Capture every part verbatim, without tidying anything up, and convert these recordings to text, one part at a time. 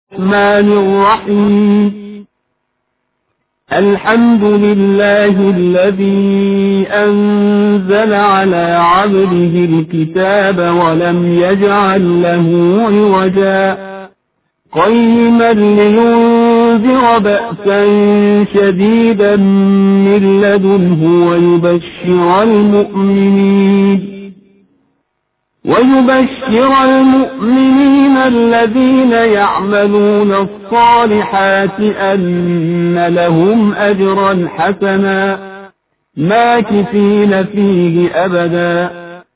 الرحمن الرحيم الحمد لله الذي أنزل على عبده الكتاب ولم يجعل له عوجا قيما لينذر بأسا شديدا من لدنه ويبشر المؤمنين ويبشر المؤمنين الذين يعملون الصالحات أن لهم أجرا حسنا ماكثين فيه أبدا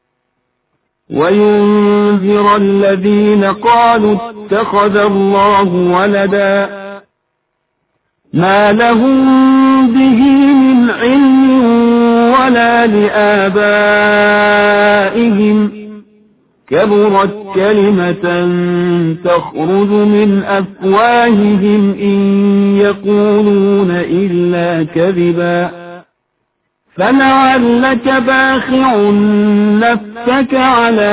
وينذر الذين قالوا اتخذ الله ولدا ما لهم به من علم ولا لآبائهم كبرت كلمة تخرج من أفواههم إن يقولون إلا كذبا فلعلك باخع نفسك على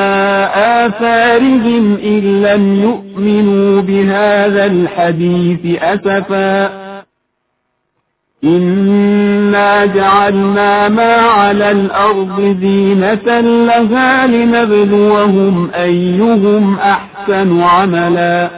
آثارهم إن لم يؤمنوا بهذا الحديث أسفا إنا جعلنا ما على الأرض زينة لها لنبلوهم أيهم أحسن عملا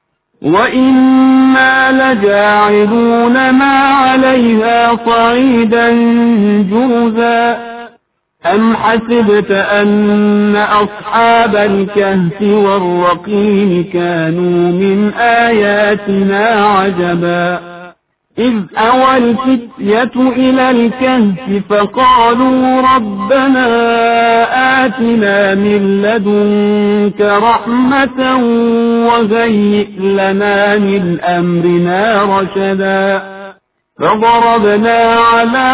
وإنا لجاعلون ما عليها صعيدا جرزا أم حسبت أن أصحاب الكهف والرقيم كانوا من آياتنا عجبا إذ أوى الفتية إلى الكهف فقالوا ربنا آتنا من لدنك رحمة وهيئ لنا من أمرنا رشدا فضربنا على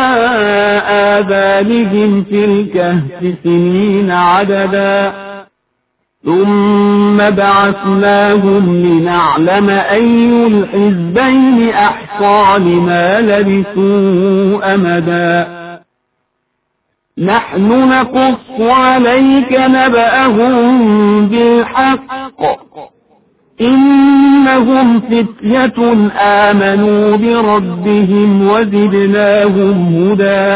آذانهم في الكهف سنين عددا ثم بعثناهم لنعلم أي الحزبين أحصى لما لبثوا أمدا نحن نقص عليك نبأهم بالحق إنهم فتية آمنوا بربهم وزدناهم هدى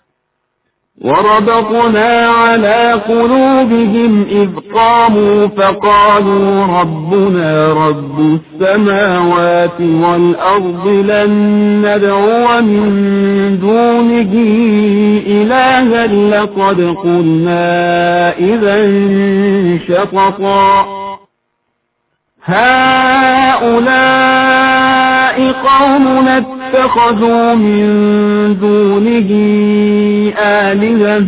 وربطنا على قلوبهم إذ قاموا فقالوا ربنا رب السماوات والأرض لن ندعو من دونه إلها لقد قلنا إذا شططا هؤلاء قومنا اتخذوا من دونه آلهة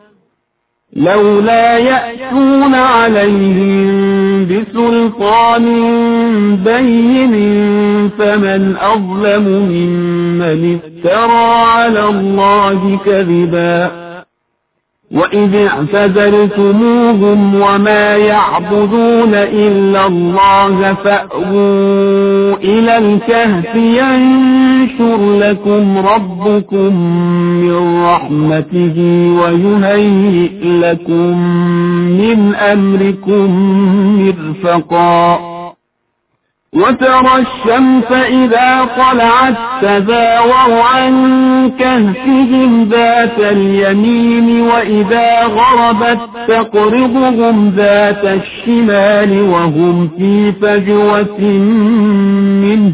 لولا يأتون عليهم بسلطان بين فمن أظلم ممن افترى على الله كذبا وإذ اعتزلتموهم وما يعبدون إلا الله فأووا إلى الكهف ينشر لكم ربكم من رحمته ويهيئ لكم من أمركم مرفقا وترى الشمس إذا طلعت تزاور عن كهفهم ذات اليمين وإذا غربت تقرضهم ذات الشمال وهم في فجوة منه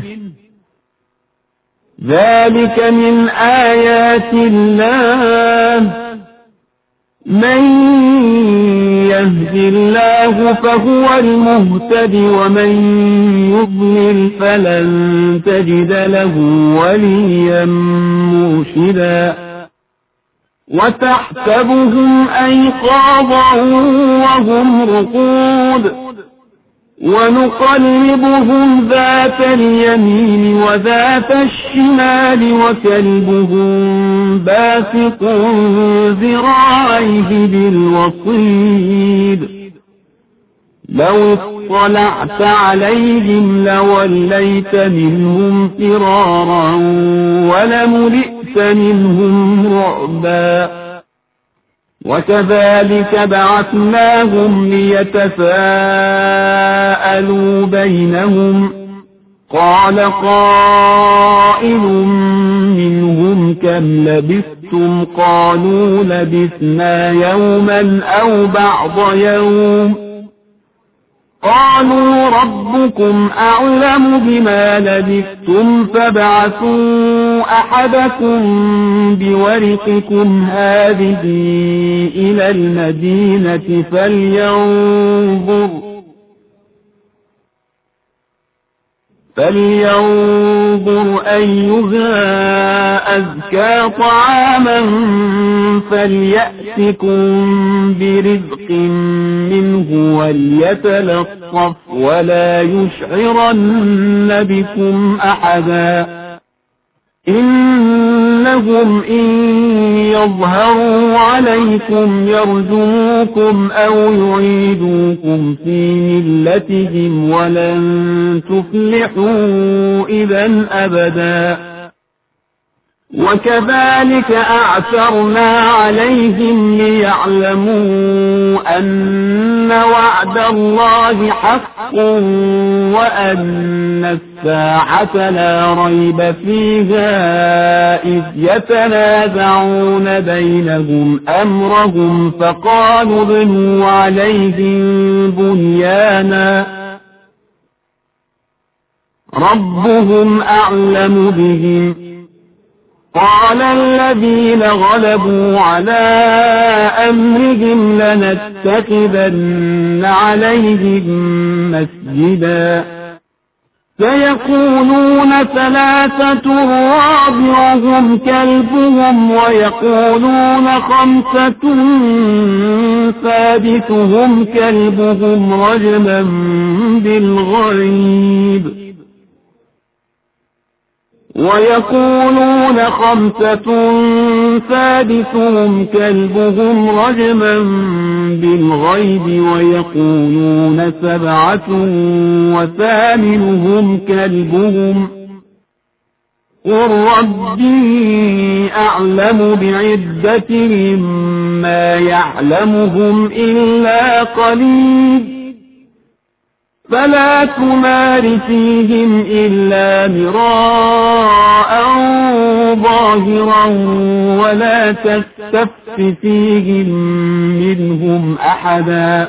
ذلك من آيات الله من يهد الله فهو المهتد ومن يضلل فلن تجد له وليا مرشدا وتحسبهم أيقاظا وهم رقود ونقلبهم ذات اليمين وذات الشمال وكلبهم باسط ذراعيه بالوصيد لو اطلعت عليهم لوليت منهم فرارا ولملئت منهم رعبا وكذلك بعثناهم ليتساءلوا بينهم قال قائل منهم كم لبثتم قالوا لبثنا يوما أو بعض يوم قالوا ربكم أعلم بما لبثتم فابعثوا أحدكم بورقكم هذه إلى المدينة فلينظر فلينظر أيها أزكى طعاما فليأتكم برزق منه وليتلطف ولا يشعرن بكم أحدا إنهم إن يظهروا عليكم يرجموكم أو يعيدوكم في ملتهم ولن تفلحوا إذا أبدا وكذلك أعثرنا عليهم ليعلموا أن وعد الله حق وأن الساعة لا ريب فيها إذ يتنازعون بينهم أمرهم فقالوا ابنوا عليهم بنيانا ربهم أعلم بهم قال الذين غلبوا على أمرهم لنتخذن عليهم مسجدا سيقولون ثلاثة رابعهم كلبهم ويقولون خمسة سادسهم كلبهم رجما بالغيب ويقولون خمسة سادسهم كلبهم رجما بالغيب ويقولون سبعة وثامنهم كلبهم قل ربي أعلم بعدتهم ما يعلمهم إلا قليل فلا تمار فيهم إلا مراء ظاهرا ولا تستفت فيهم منهم أحدا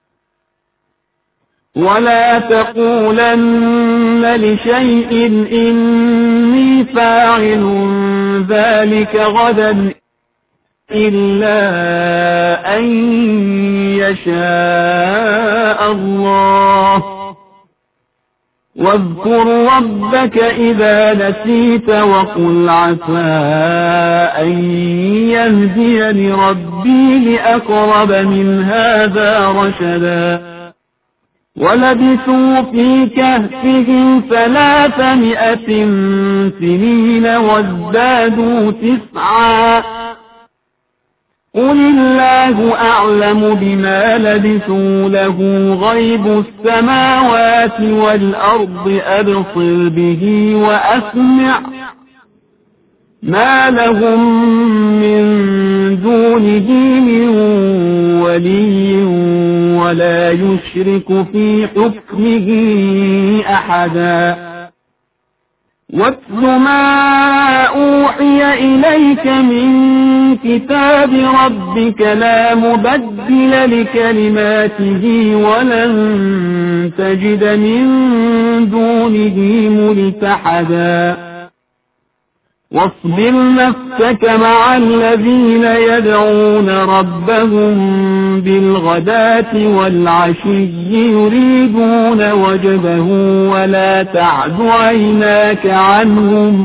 ولا تقولن لشيء إني فاعل ذلك غدا إلا أن يشاء الله واذكر ربك إذا نسيت وقل عسى أن يهديني ربي لأقرب من هذا رشدا ولبثوا في كهفهم ثلاثمائة سنين وازدادوا تسعا قل الله أعلم بما لبثوا له غيب السماوات والأرض أبصر به وأسمع ما لهم من دونه من ولي ولا يشرك في حكمه أحدا واتل ما أوحي إليك من كتاب ربك لا مبدل لكلماته ولن تجد من دونه ملتحدا واصبر نفسك مع الذين يدعون ربهم بالغداة والعشي يريدون وجهه ولا تعد عيناك عنهم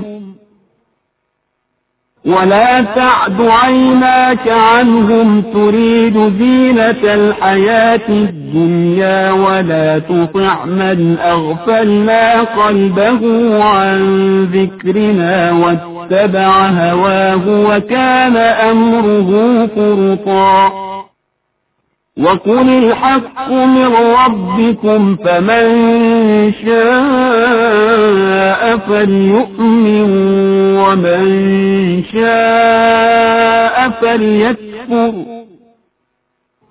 ولا تعد عيناك عنهم تريد زينة الحياة الدنيا ولا تطع من أغفلنا قلبه عن ذكرنا واتبع هواه وكان أمره فرطا وقل الحق من ربكم فمن شاء فليؤمن ومن شاء فليكفر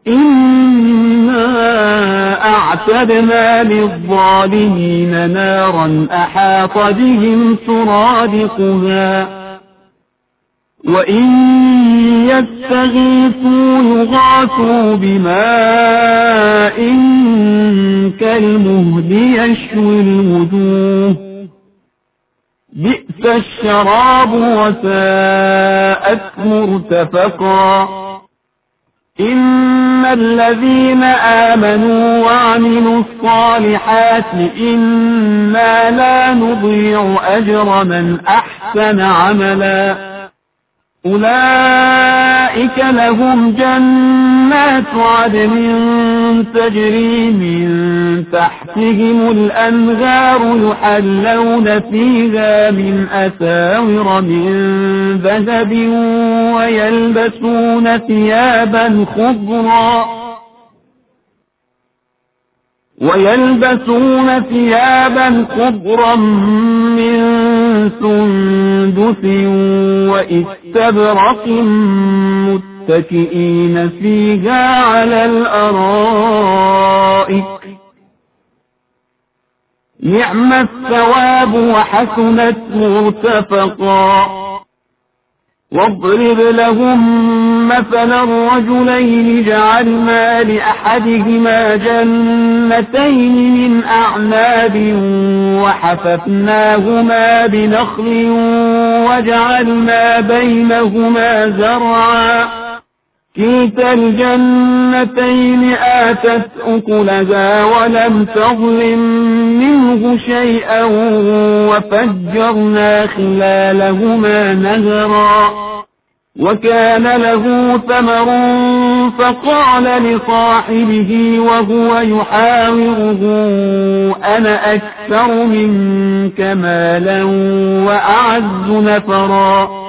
إنا أعتدنا للظالمين نارا أحاط بهم سرادقها وإن يستغيثوا يغاثوا بماء كالمهل يشوي الوجوه بئس الشراب وساءت مرتفقا إن الذين آمنوا وعملوا الصالحات إنا لا نضيع أجر من أحسن عملا أولئك لهم جنات عدن تجري من تحتهم الأنهار يحلون فيها من أساور من ذهب ويلبسون ثيابا خضرا ويلبسون ثيابا خضرا من سندس وإستبرق متكئين فيها على الأرائك نعم الثواب وحسنت مرتفقا واضرب لهم مثلا الرجلين جعلنا لأحدهما جنتين من أعناب وحففناهما بنخل وجعلنا بينهما زرعا كلتا الجنتين آتت أكلها ولم تظلم منه شيئا وفجرنا خلالهما نهرا وكان له ثمر فقال لصاحبه وهو يحاوره أنا أكثر منك مالا وأعز نفرا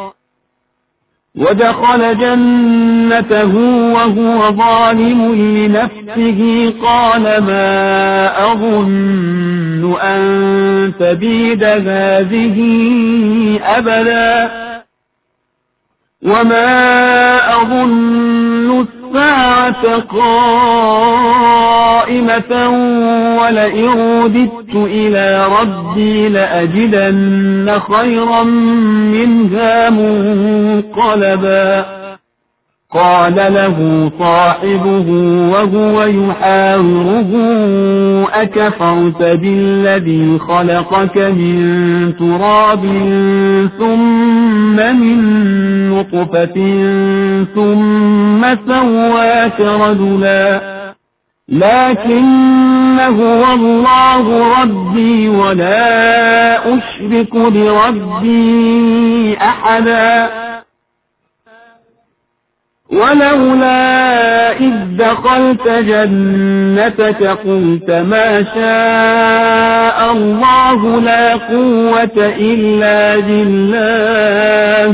ودخل جنته وهو ظالم لنفسه قال ما أظن أن تبيد هذه أبدا وما أظن الساعة قائمة ولئن رددت إلى ربي لأجدن خيرا منها منقلبا قال له صاحبه وهو يحاوره أكفرت بالذي خلقك من تراب ثم من نطفة ثم سواك رجلا لكن هو الله ربي ولا أشرك بربي أحدا ولولا إذ دخلت جنتك قلت ما شاء الله لا قوة إلا بالله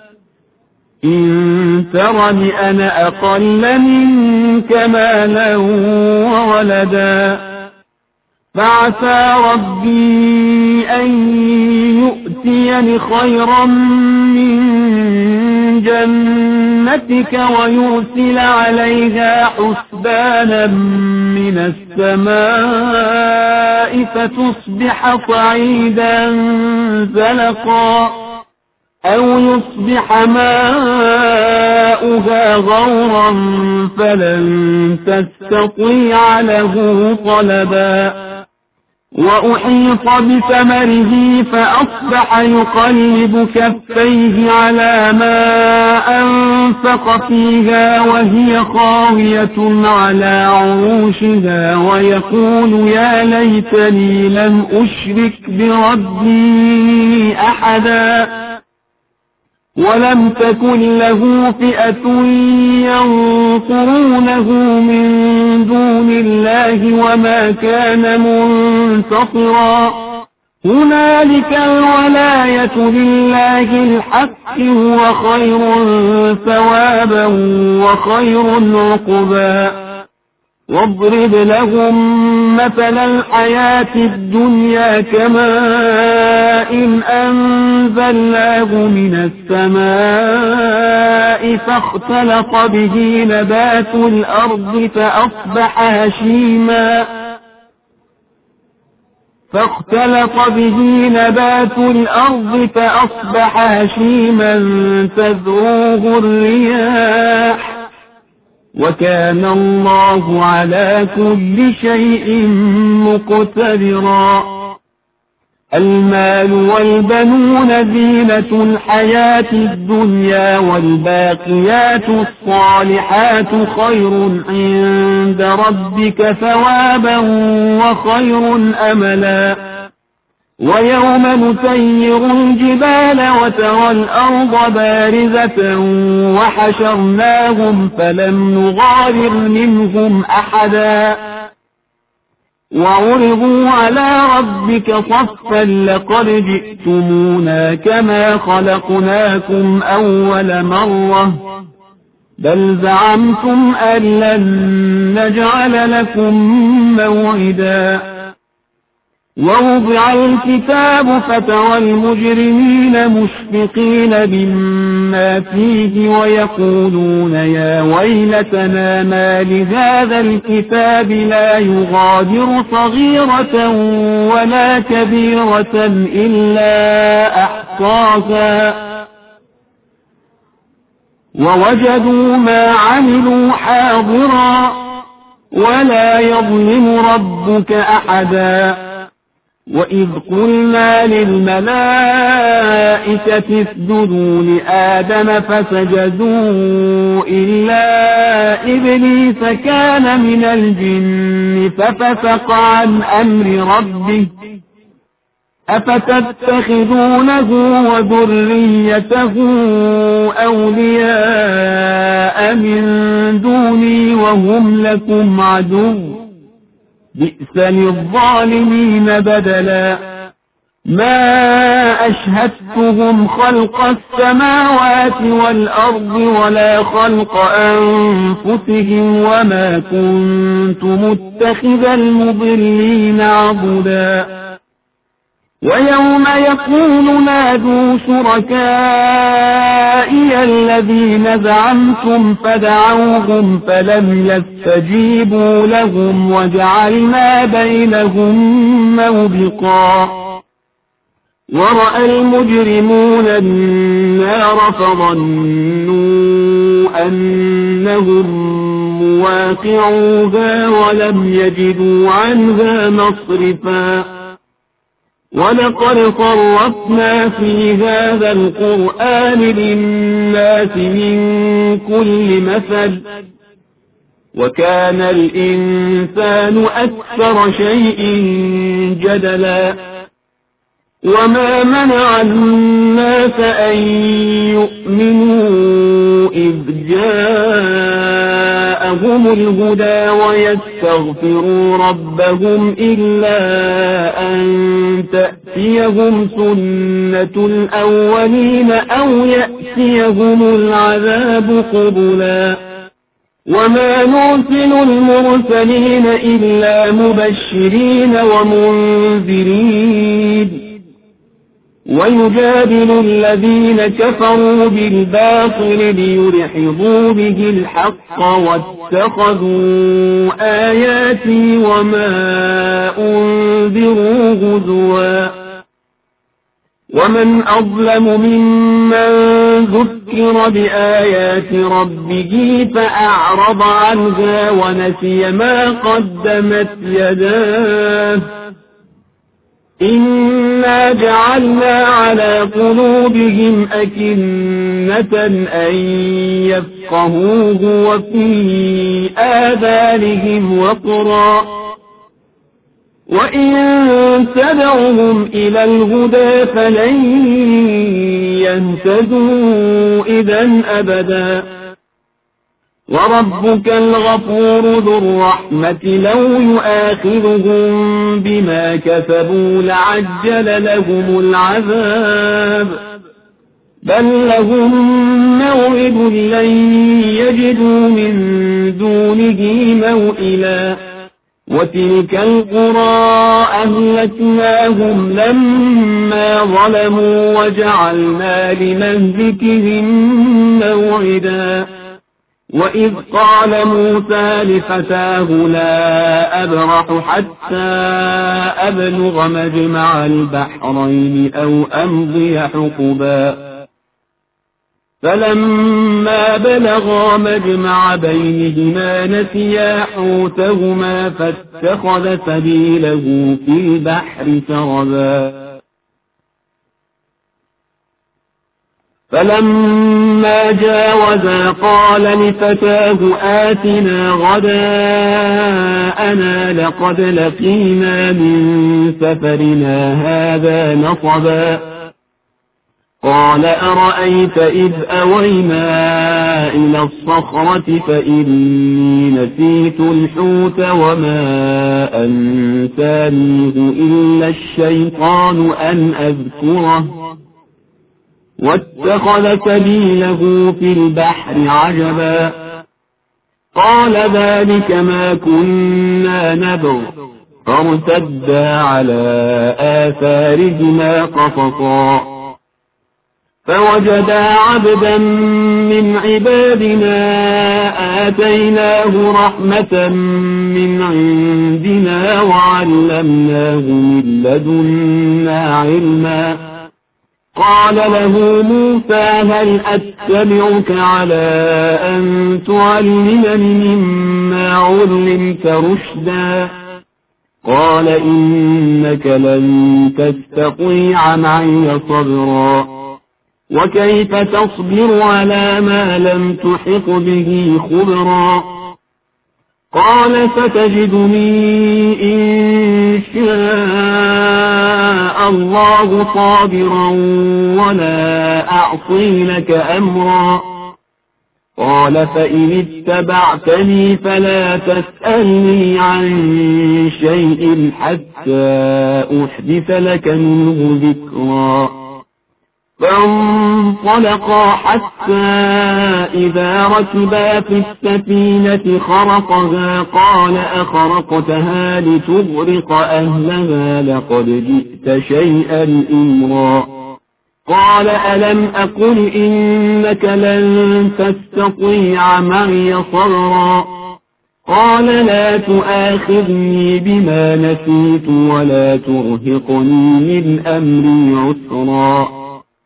إن ترني أنا أقل منك مالا وولدا فعسى ربي أن يؤتيني خيرا من جنتك ويرسل عليها حسبانا من السماء فتصبح صعيدا زلقا أو يصبح ماؤها غورا فلن تستطيع له طلبا وأحيط بثمره فأصبح يقلب كفيه على ما أنفق فيها وهي خاوية على عروشها ويقول يا ليتني لم أشرك بربي أحدا ولم تكن له فئة ينصرونه من دون الله وما كان منتصرا هنالك الولاية لله الحق هو خير ثوابا وخير عقبا واضرب لهم مثل الحياة الدنيا كماء إن أنزلناه من السماء فاختلط به نبات الأرض فأصبح هشيما فاختلط به نبات الأرض فأصبح هشيما تذروه الرياح وكان الله على كل شيء مقتدرا. المال والبنون زينة الحياة الدنيا والباقيات الصالحات خير عند ربك ثوابا وخير أملا. ويوم نسير الجبال وترى الأرض بارزة وحشرناهم فلم نغادر منهم أحدا وعرضوا على ربك صفا لقد جئتمونا كما خلقناكم أول مرة بل زعمتم أن لن نجعل لكم موعدا. ووضع الكتاب فترى المجرمين مشفقين مما فيه ويقولون يا ويلتنا ما لهذا الكتاب لا يغادر صغيرة ولا كبيرة إلا أحصاها ووجدوا ما عملوا حاضرا ولا يظلم ربك أحدا. وإذ قلنا للملائكة اسجدوا لآدم فسجدوا إلا إبليس كان من الجن ففسق عن أمر ربه أفتتخذونه وذريته أولياء من دوني وهم لكم عدو بئس للظالمين بدلا. ما أشهدتهم خلق السماوات والأرض ولا خلق أنفسهم وما كنت متخذ المضلين عضدا. ويوم يقول نادوا شركائي الذين زعمتم فدعوهم فلم يستجيبوا لهم وجعلنا بينهم موبقا. ورأى المجرمون النار فظنوا أنهم مواقعوها ولم يجدوا عنها مصرفا. ولقد صرفنا في هذا القرآن للناس من كل مثل وكان الإنسان أكثر شيء جدلا. وما منع الناس أن يؤمنوا إذ جاءهم الهدى ويستغفروا ربهم إلا أن تأتيهم سنة الأولين أو يأتيهم العذاب قبلا. وما نرسل المرسلين إلا مبشرين ومنذرين ويجادل الذين كفروا بالباطل ليدحضوا به الحق واتخذوا آياتي وما أنذروا هزوا. ومن أظلم ممن ذكر بآيات ربه فأعرض عنها ونسي ما قدمت يداه إنا جعلنا على قلوبهم أكنة أن يفقهوه وفي آذانهم وقرا وإن تدعهم إلى الهدى فلن يهتدوا إذا أبدا. وربك الغفور ذو الرحمة لو يؤاخذهم بما كسبوا لعجل لهم العذاب بل لهم موعد لن يجدوا من دونه موئلا وتلك القرى أهلكناهم لما ظلموا وجعلنا لمهلكهم موعدا وإذ قال موسى لفتاه لا أبرح حتى أبلغ مجمع البحرين أو أمضي حقبا فلما بلغا مجمع بينهما نسيا حوتهما فاتخذ سبيله في البحر سربا فلما جاوزا قال لفتاه آتنا غداءنا لقد لقينا من سفرنا هذا نصبا قال أرأيت إذ أوينا إلى الصخرة فإني نسيت الحوت وما أنسانيه إلا الشيطان أن أذكره واتخذ سبيله في البحر عجبا قال ذلك ما كنا نبغ فارتدا على آثارهما قصصا فوجدا عبدا من عبادنا آتيناه رحمة من عندنا وعلمناه من لدنا علما قال له موسى هل أتبعك على أن تعلمني مما علمت رشدا قال إنك لن تستطيع معي صبرا وكيف تصبر على ما لم تحط به خبرا قال ستجدني إن شاء الله صابرا ولا أعصي لك أمرا قال فإن اتبعتني فلا تسألني عن شيء حتى أحدث لك منه ذكرا فانطلقا حتى إذا ركبا في السفينة خرقها قال أخرقتها لتغرق أهلها لقد جئت شيئا إمرا قال ألم أقل إنك لن تستطيع معي صبرا قال لا تؤاخذني بما نسيت ولا ترهقني من أمري عسرا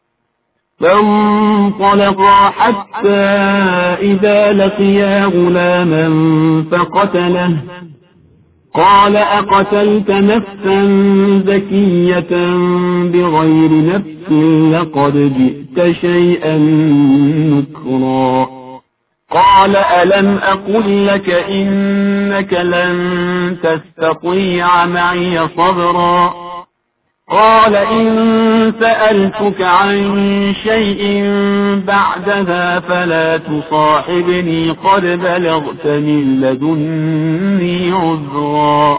فانطلقا حتى إذا لقيا غلاما فقتله قال أقتلت نفسا زكية بغير نفس لقد جئت شيئا نكرا قال ألم أقل لك إنك لن تستطيع معي صبرا قال إن سألتك عن شيء بعدها فلا تصاحبني قد بلغت من لدني عذرا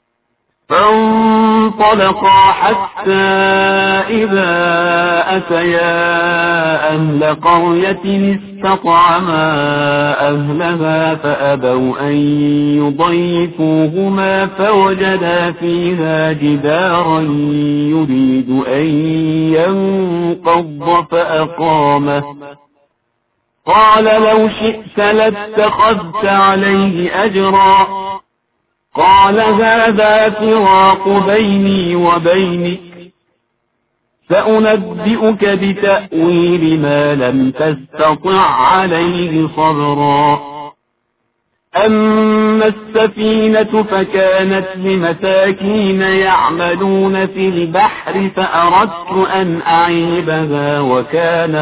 فانطلقا حتى إذا أتيا أهل قرية استطعما أهلها فأبوا أن يضيفوهما فوجدا فيها جدارا يريد أن ينقض فأقامه قال لو شئت لاتخذت عليه أجرا قال هذا فراق بيني وبينك سأنبئك بتأويل ما لم تستطع عليه صبرا أما السفينة فكانت لمساكين يعملون في البحر فأردت أن أعيبها وكان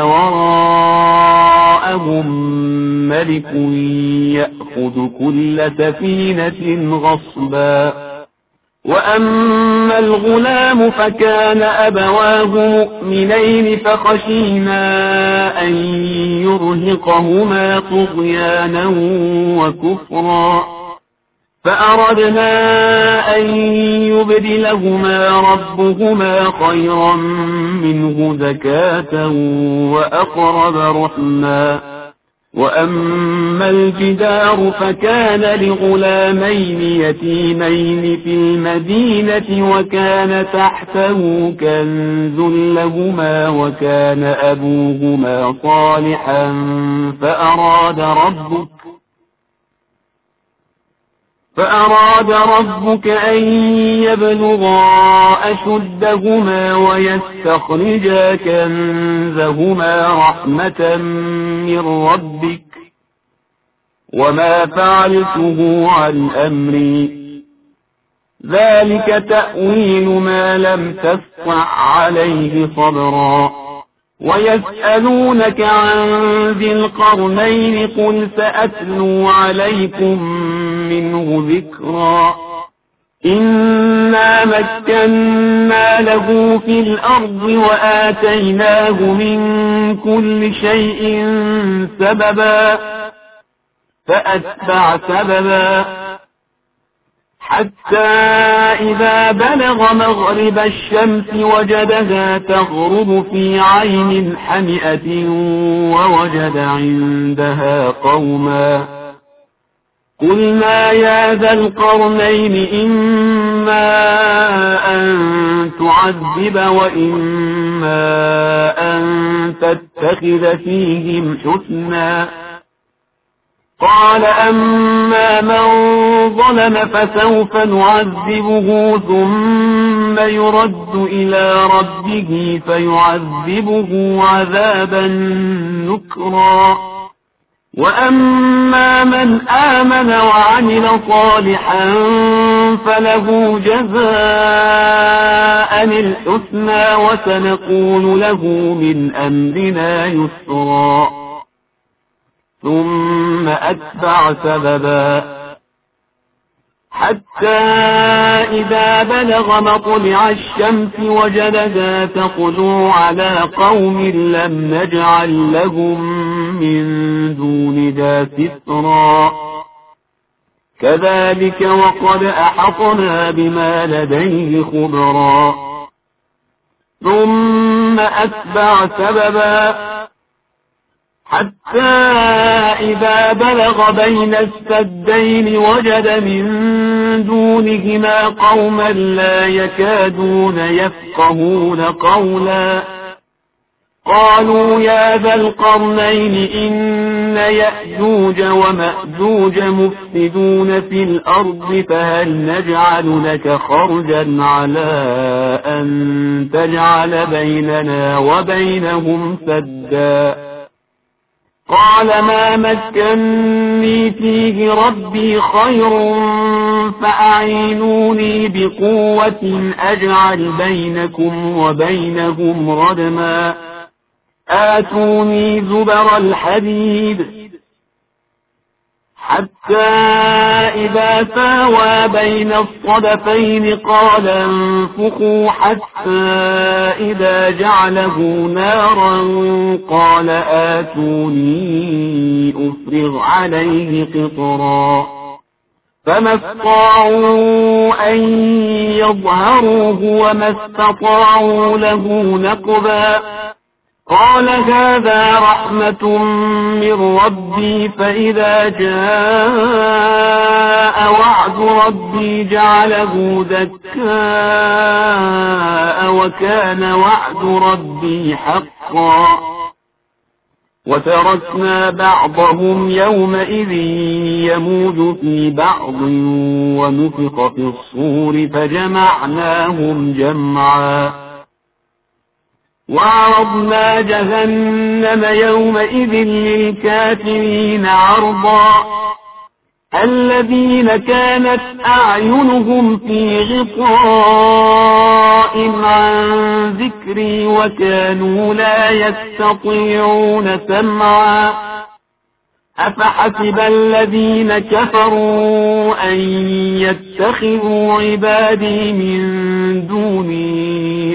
وراءهم ملك يأخذ كل سفينة غصبا وأما الغلام فكان أبواه مؤمنين فخشينا أن يرهقهما طغيانا وكفرا فأردنا أن يبدلهما ربهما خيرا منه زكاة وأقرب رحما. وأما الجدار فكان لغلامين يتيمين في المدينة وكان تحته كنز لهما وكان أبوهما صالحا فأراد ربك فأراد ربك أن يبلغا أشدهما ويستخرجا كنزهما رحمة من ربك وما فعلته عن أمري ذلك تأويل ما لم تستطع عليه صبرا. ويسألونك عن ذي القرنين قل سأتلو عليكم منه ذكرا. إنا مكنا له في الأرض وآتيناه من كل شيء سببا فأتبع سببا حتى إذا بلغ مغرب الشمس وجدها تغرب في عين حمئة ووجد عندها قوما قلنا يا ذا القرنين إما أن تعذب وإما أن تتخذ فيهم حسنا. قال أما من ظلم فسوف نعذبه ثم يرد إلى ربه فيعذبه عذابا نكرا. وأما من آمن وعمل صالحا فله جزاء الحسنى وسنقول له من أمرنا يسرا. ثم أتبع سببا حتى إذا بلغ مطلع الشمس وجدها تطلع على قوم لم نجعل لهم من دونها سترا. كذلك وقد أحطنا بما لديه خبرا. ثم أتبع سببا حتى إذا بلغ بين السدين وجد من دونهما قوما لا يكادون يفقهون قولا. قالوا يا ذا القرنين إن يأجوج ومأجوج مفسدون في الأرض فهل نجعل لك خرجا على أن تجعل بيننا وبينهم سدا. قال ما مكني فيه ربي خير فأعينوني بقوة أجعل بينكم وبينهم ردما. آتوني زبر الحديد حتى إذا ساوى بين الصدفين قال انفخوا حتى إذا جعله نارا قال آتوني أفرغ عليه قطرا. فما استطاعوا أن يظهروه وما استطاعوا له نقبا. قال هذا رحمة من ربي فإذا جاء وعد ربي جعله دكاء وكان وعد ربي حقا. وتركنا بعضهم يومئذ يموج في بعض ونفخ في الصور فجمعناهم جمعا. وعرضنا جهنم يومئذ للكافرين عرضا. الذين كانت أعينهم في غطاء عن ذكري وكانوا لا يستطيعون سمعا. أفحسب الذين كفروا أن يتخذوا عبادي من دوني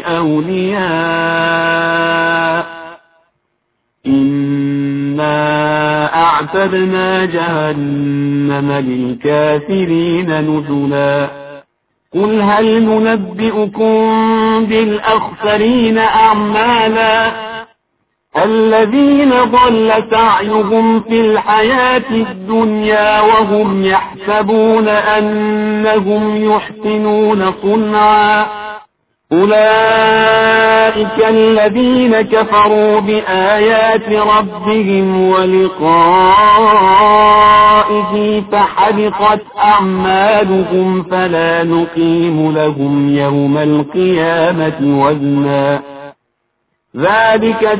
أولياء إنا أعلم وأعتدنا جهنم للكافرين نزلا قل هل ننبئكم بالأخسرين أعمالا الذين ضل سعيهم في الحياة الدنيا وهم يحسبون أنهم يحسنون صنعا أولئك الذين كفروا بآيات ربهم ولقائه فحبطت أعمالهم فلا نقيم لهم يوم القيامة وزنا ذلك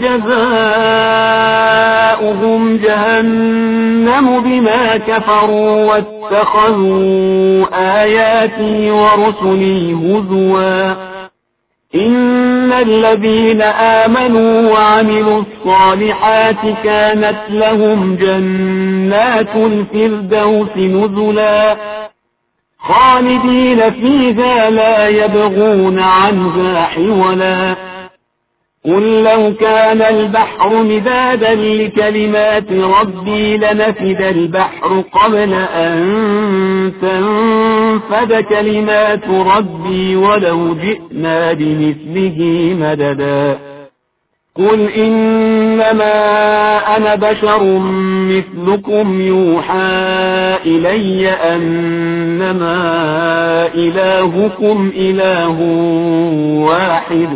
جزاؤهم جهنم بما كفروا واتخذوا آياتي ورسلي هزوا إن الذين آمنوا وعملوا الصالحات كانت لهم جنات الفردوس نزلا خالدين فيها لا يبغون عنها حولا قل لو كان البحر مدادا لكلمات ربي لنفد البحر قبل أن تنفد كلمات ربي ولو جئنا بمثله مددا قل إنما أنا بشر مثلكم يوحى إلي أنما إلهكم إله واحد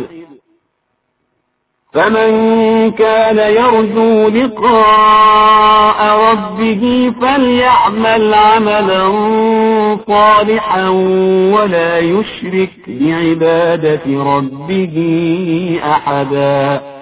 فمن كان يرجو لقاء ربه فليعمل عملا صالحا ولا يشرك بعبادة ربه أحدا.